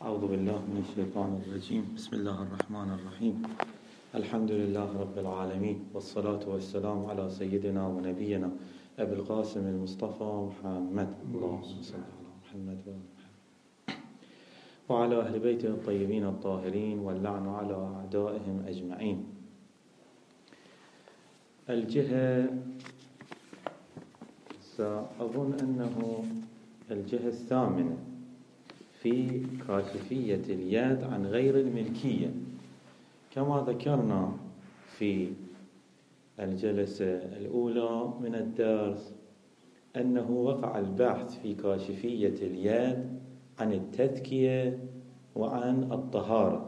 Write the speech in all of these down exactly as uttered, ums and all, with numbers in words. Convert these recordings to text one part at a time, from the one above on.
أعوذ بالله من الشيطان الرجيم. بسم الله الرحمن الرحيم. الحمد لله رب العالمين، والصلاة والسلام على سيدنا ونبينا أبي القاسم المصطفى محمد. اللهم صل على محمد وعلى أهل بيته الطيبين الطاهرين، واللعن على أعدائهم أجمعين. الجهة سأظن أنه الجهة الثامنة في كاشفية اليد عن غير الملكية. كما ذكرنا في الجلسة الأولى من الدرس أنه وقع البحث في كاشفية اليد عن التذكية وعن الطهارة،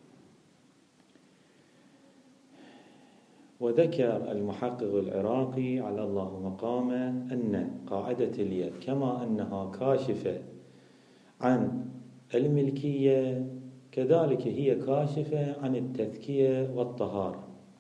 وذكر المحقق العراقي على الله مقامه أن قاعدة اليد كما أنها كاشفة عن الملكية كذلك هي كاشفة عن التذكية والطهارة.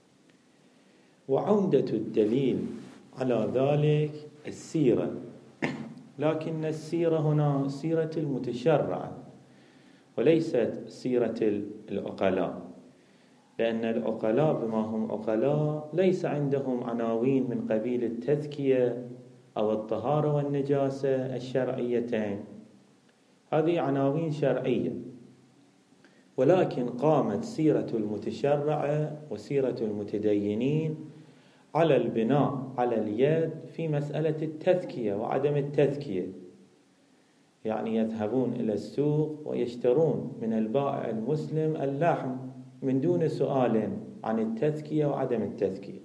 وعمدة الدليل على ذلك السيرة، لكن السيرة هنا سيرة المتشرع وليست سيرة العقلاء، لأن العقلاء بما هم عقلاء ليس عندهم عناوين من قبيل التذكية أو الطهارة والنجاسة الشرعيتين، هذه عناوين شرعية. ولكن قامت سيرة المتشرع وسيرة المتدينين على البناء على اليد في مسألة التذكية وعدم التذكية، يعني يذهبون إلى السوق ويشترون من البائع المسلم اللحم من دون سؤال عن التذكية وعدم التذكية،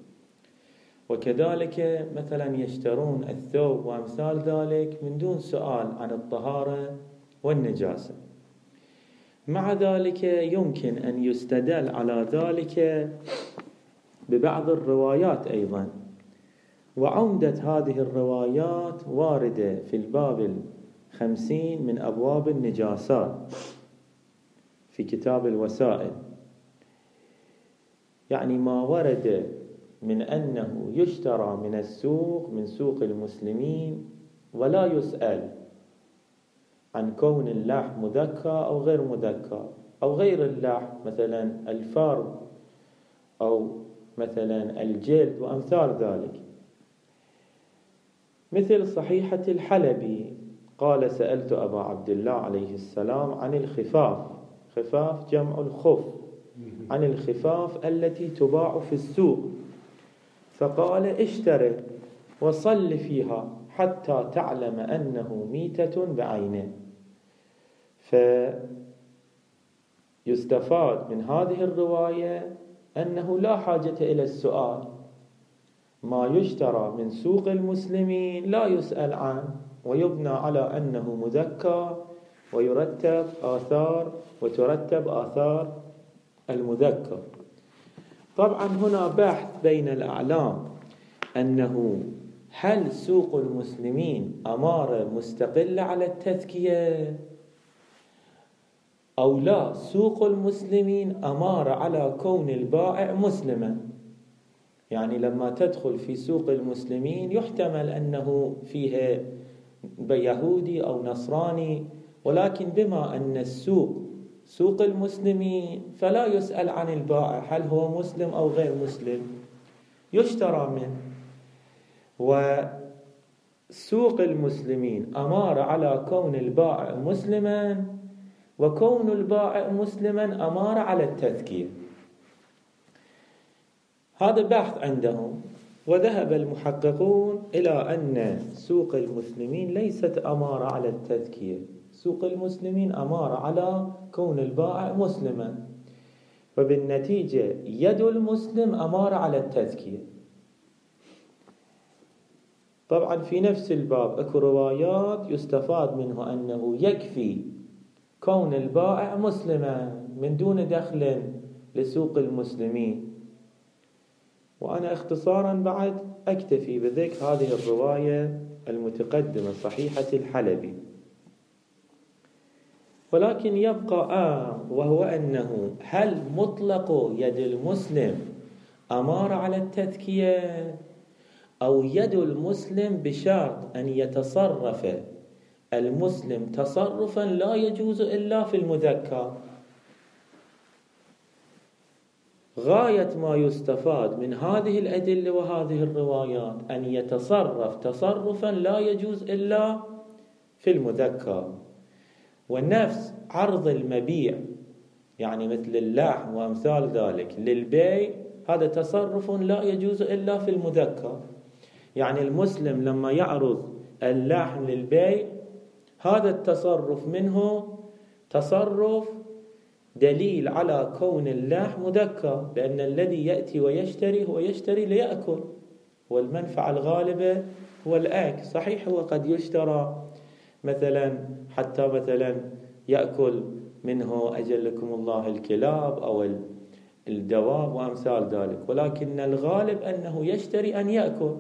وكذلك مثلا يشترون الثوب وأمثال ذلك من دون سؤال عن الطهارة والنجاسة. مع ذلك يمكن أن يستدل على ذلك ببعض الروايات أيضا، وعمدة هذه الروايات واردة في الباب الخمسين من أبواب النجاسات في كتاب الوسائل، يعني ما ورد من أنه يشترى من السوق من سوق المسلمين ولا يسأل عن كون اللحم مذكى أو غير مذكى، أو غير اللحم مثلا الفرو أو مثلا الجلد وأمثال ذلك. مثل صحيحة الحلبي قال: سألت أبا عبد الله عليه السلام عن الخفاف، خفاف جمع الخف، عن الخفاف التي تباع في السوق، فقال: اشتري وصل فيها حتى تعلم أنه ميتة بعينه. فيستفاد من هذه الرواية أنه لا حاجة إلى السؤال، ما يشترى من سوق المسلمين لا يسأل عنه ويبنى على أنه مذكى ويرتب آثار وترتب آثار المذكى. طبعا هنا بحث بين الأعلام أنه هل سوق المسلمين أمارة مستقلة على التذكية أو لا، سوق المسلمين أمارة على كون البائع مسلما. يعني لما تدخل في سوق المسلمين يحتمل أنه فيها يهودي أو نصراني، ولكن بما أن السوق سوق المسلمين فلا يسأل عن البائع هل هو مسلم أو غير مسلم، يشترى منه. وسوق المسلمين أمارة على كون البائع مسلما، وكون البائع مسلما أمارة على التذكية. هذا بحث عندهم. وذهب المحققون إلى أن سوق المسلمين ليست أمارة على التذكية، سوق المسلمين أمارة على كون البائع مسلما، وبالنتيجة يد المسلم أمارة على التذكية. طبعا في نفس الباب اكو روايات يستفاد منه أنه يكفي كون البائع مسلما من دون دخل لسوق المسلمين. وأنا اختصارا بعد أكتفي بذكر هذه الرواية المتقدمة صحيحة الحلبي. ولكن يبقى آه وهو أنه هل مطلق يد المسلم أمارة على التذكية، أو يد المسلم بشرط أن يتصرف المسلم تصرفا لا يجوز إلا في المذكر. غاية ما يستفاد من هذه الأدلة وهذه الروايات أن يتصرف تصرفا لا يجوز إلا في المذكر. والنفس عرض المبيع، يعني مثل اللحم وأمثال ذلك للبيع، هذا تصرف لا يجوز إلا في المذكر. يعني المسلم لما يعرض اللحم للبيع، هذا التصرف منه تصرف دليل على كون اللحم مذكر، لأن الذي يأتي ويشتري هو يشتري ليأكل، والمنفعة الغالبة هو الأكل. صحيح هو قد يشترى مثلا حتى مثلا يأكل منه أجلكم الله الكلاب أو الدواب وأمثال ذلك، ولكن الغالب أنه يشتري أن يأكل.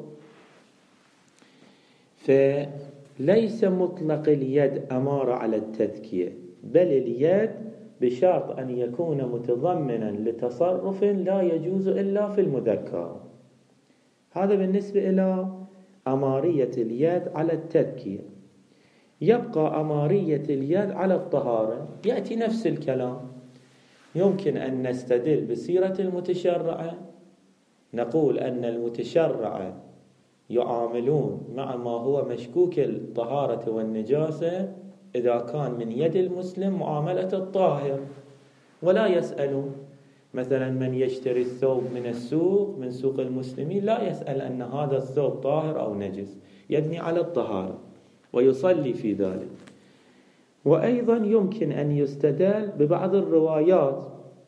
فليس مطلق اليد أمارة على التذكية، بل اليد بشرط أن يكون متضمنا لتصرف لا يجوز إلا في المذكر. هذا بالنسبة إلى أمارية اليد على التذكية. يبقى أمارية اليد على الطهارة، يأتي نفس الكلام. يمكن أن نستدل بسيرة المتشرعة، نقول أن المتشرعة يعاملون مع ما هو مشكوك الطهارة والنجاسة إذا كان من يد المسلم معاملة الطاهر، ولا يسألون. مثلا من يشتري الثوب من السوق من سوق المسلمين لا يسأل أن هذا الثوب طاهر أو نجس، يبني على الطهارة ويصلي في ذلك. وأيضا يمكن أن يستدل ببعض الروايات،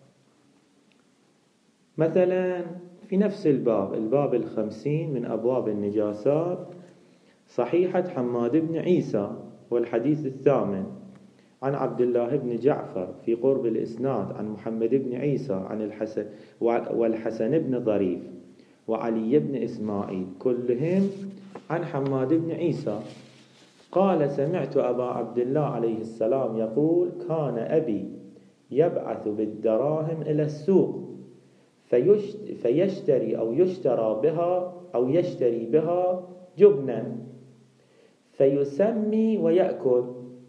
مثلا في نفس الباب الباب الخمسين من أبواب النجاسات، صحيحة حماد بن عيسى والحديث الثامن عن عبد الله بن جعفر في قرب الإسناد عن محمد بن عيسى عن الحسن والحسن بن ظريف وعلي بن إسماعيل، كلهم عن حماد بن عيسى قال: سمعت أبا عبد الله عليه السلام يقول: كان أبي يبعث بالدراهم إلى السوق فيشتري أو يشترى بها أو يشتري بها جبنا فيسمي ويأكل.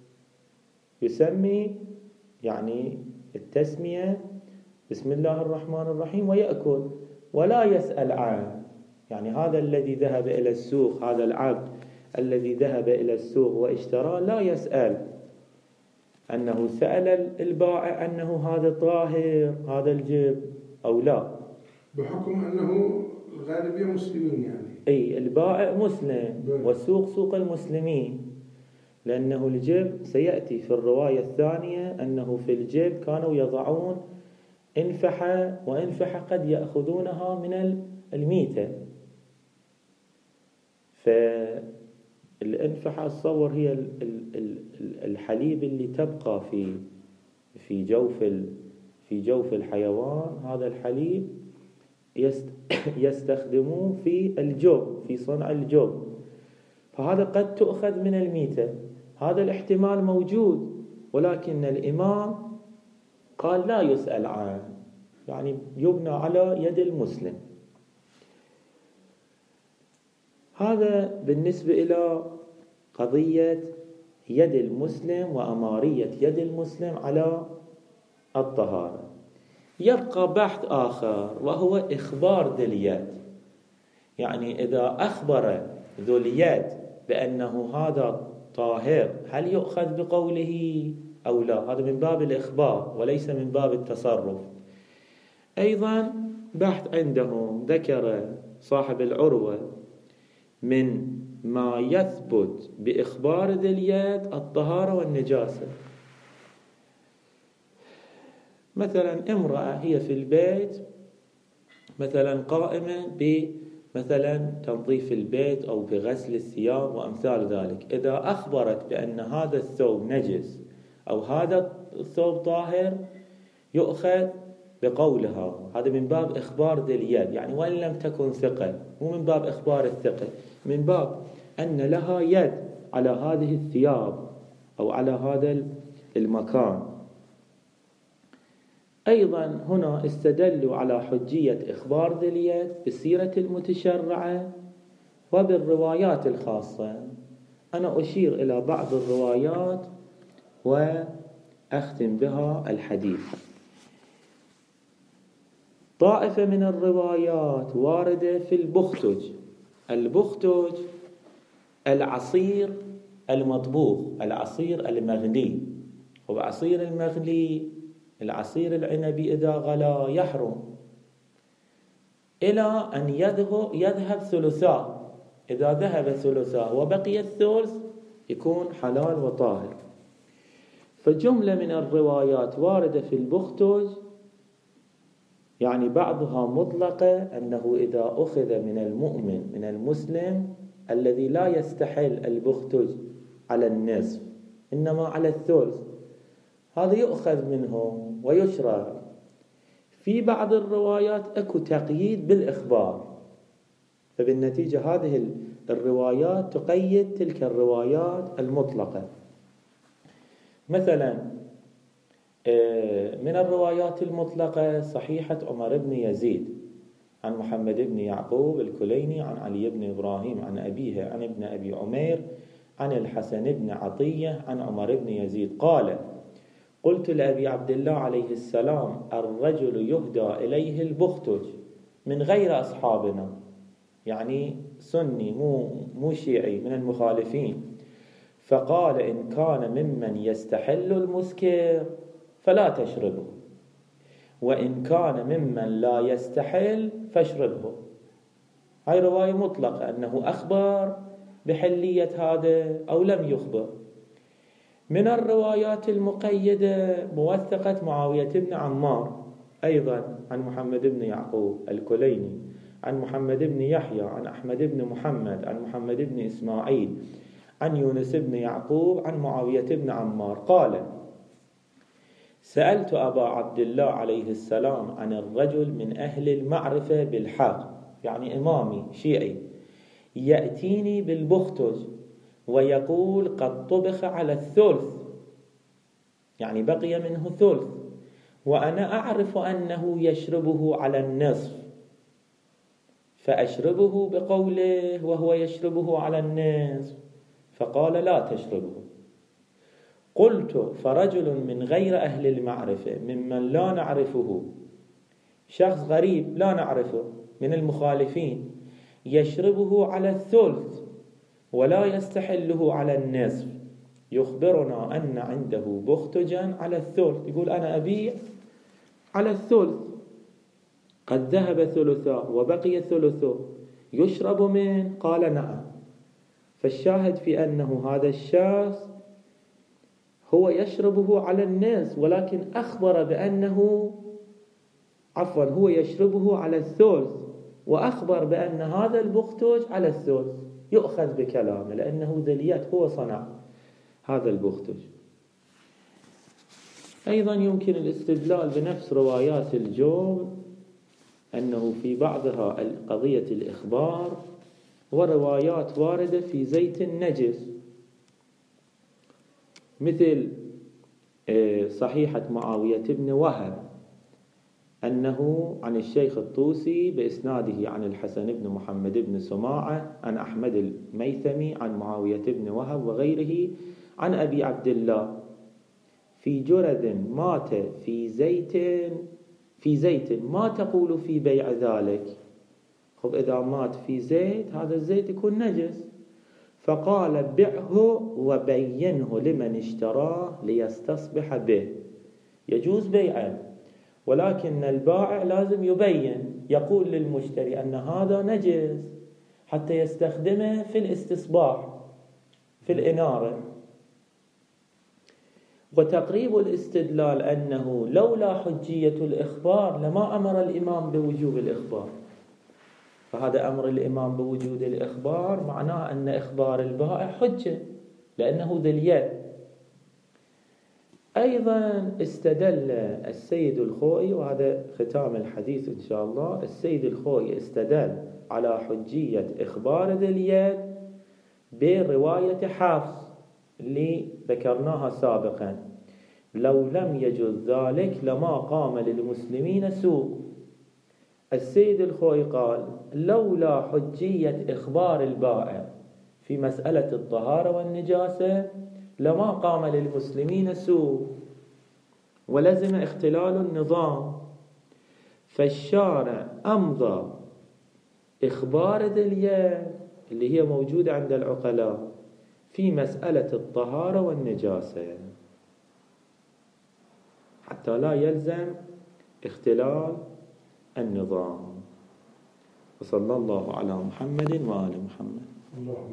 يسمي يعني التسمية بسم الله الرحمن الرحيم ويأكل، ولا يسأل عنه. يعني هذا الذي ذهب إلى السوق، هذا العبد الذي ذهب إلى السوق واشترى، لا يسأل أنه سأل البائع أنه هذا طاهر هذا الجب أو لا، بحكم أنه الغالبية مسلمين. يعني أي البائع مسلم والسوق سوق المسلمين، لأنه الجب سيأتي في الرواية الثانية أنه في الجب كانوا يضعون انفحة، وانفحة قد يأخذونها من الميتة. فالانفحة الصور هي الحليب اللي تبقى في في جوف في جوف الحيوان، هذا الحليب يستخدموه في الجب في صنع الجب، فهذا قد تؤخذ من الميتة. هذا الاحتمال موجود، ولكن الإمام قال لا يسأل عنه، يعني يبنى على يد المسلم. هذا بالنسبة إلى قضية يد المسلم وأمارية يد المسلم على الطهارة. يبقى بحث آخر وهو إخبار ذي اليد. يعني إذا أخبر ذو اليد بأنه هذا طاهر، هل يؤخذ بقوله أو لا؟ هذا من باب الإخبار وليس من باب التصرف. أيضا بحث عندهم ذكر صاحب العروة من ما يثبت بإخبار ذي اليد الطهارة والنجاسة. مثلا امرأة هي في البيت مثلا قائمة بمثلا تنظيف البيت أو بغسل الثياب وأمثال ذلك، إذا أخبرت بأن هذا الثوب نجس أو هذا الثوب طاهر يؤخذ بقولها. هذا من باب إخبار ذي اليد، يعني وإن لم تكن ثقة، مو من باب إخبار الثقة، من باب أن لها يد على هذه الثياب أو على هذا المكان. أيضا هنا استدلوا على حجية إخبار ذي اليد بالسيرة المتشرعة وبالروايات الخاصة. أنا أشير إلى بعض الروايات وأختم بها الحديث. طائفة من الروايات واردة في البختج. البختج العصير المطبوخ، العصير المغلي. وبعصير المغلي العصير العنبي إذا غلا يحرم إلى أن يذهب, يذهب ثلثاه. إذا ذهب ثلثاه وبقي الثلث يكون حلال وطاهر. فجملة من الروايات واردة في البختج، يعني بعضها مطلقة أنه إذا أخذ من المؤمن من المسلم الذي لا يستحل البختج على النصف إنما على الثلث، هذا يؤخذ منه ويشرب. في بعض الروايات أكو تقييد بالإخبار، فبالنتيجة هذه الروايات تقيد تلك الروايات المطلقة. مثلا من الروايات المطلقة صحيحة عمر بن يزيد عن محمد بن يعقوب الكليني عن علي بن إبراهيم عن أبيه عن ابن أبي عمير عن الحسن بن عطية عن عمر بن يزيد قال: قلت لأبي عبد الله عليه السلام: الرجل يهدى إليه البختج من غير أصحابنا، يعني سني مو مو شيعي من المخالفين. فقال: إن كان ممن يستحل المسكر فلا تشربه، وإن كان ممن لا يستحل فاشربه. هاي رواية مطلقة أنه أخبر بحلية هذا أو لم يخبر. من الروايات المقيدة موثقة معاوية بن عمار أيضا عن محمد بن يعقوب الكليني عن محمد بن يحيى عن أحمد بن محمد عن محمد بن إسماعيل عن يونس بن يعقوب عن معاوية بن عمار قال: سألت أبا عبد الله عليه السلام عن الرجل من أهل المعرفة بالحق، يعني إمامي شيعي، يأتيني بالبختج ويقول قد طبخ على الثلث، يعني بقي منه ثلث، وأنا أعرف أنه يشربه على النصف، فأشربه بقوله وهو يشربه على النصف. فقال: لا تشربه. قلت: فرجل من غير أهل المعرفة ممن لا نعرفه، شخص غريب لا نعرفه من المخالفين، يشربه على الثلث ولا يستحله على النصف، يخبرنا أن عنده بختجا على الثلث، يقول أنا أبيع على الثلث، قد ذهب ثلثه وبقي ثلثه، يشرب منه؟ قال: نعم. فالشاهد في أنه هذا الشخص هو يشربه على النصف، ولكن أخبر بأنه عفوا هو يشربه على الثلث، وأخبر بأن هذا البختج على الثلث، يؤخذ بكلامه لأنه ذليات هو صنع هذا البختج. أيضا يمكن الاستدلال بنفس روايات الجوب أنه في بعضها قضية الإخبار، وروايات واردة في زيت النجس، مثل صحيحة معاوية بن وهب أنه عن الشيخ الطوسي بإسناده عن الحسن بن محمد بن سماعة عن أحمد الميثمي عن معاوية بن وهب وغيره عن أبي عبد الله: في جرد مات في زيت في زيت ما تقول في بيع ذلك؟ خب إذا مات في زيت هذا الزيت يكون نجس. فقال: بعه وبينه لمن اشتراه ليستصبح به. يجوز بيعه، ولكن البائع لازم يبين، يقول للمشتري أن هذا نجس حتى يستخدمه في الاستصباح في الإنارة. وتقريب الاستدلال أنه لولا حجية الإخبار لما أمر الإمام بوجوب الإخبار، فهذا أمر الإمام بوجود الإخبار معناه أن إخبار البائع حجة لأنه ذي اليد. أيضا استدل السيد الخوئي، وهذا ختام الحديث إن شاء الله، السيد الخوئي استدل على حجية إخبار ذي اليد برواية حفص اللي ذكرناها سابقا: لو لم يجوز ذلك لما قام للمسلمين سوء. السيد الخوئي قال: لولا حجية إخبار البائع في مسألة الطهارة والنجاسة لما قام للمسلمين سوء ولزم اختلال النظام، فالشارع أمضى إخبار ذي اليد اللي هي موجودة عند العقلاء في مسألة الطهارة والنجاسة حتى لا يلزم اختلال النظام. وصلى الله على محمد وآل محمد.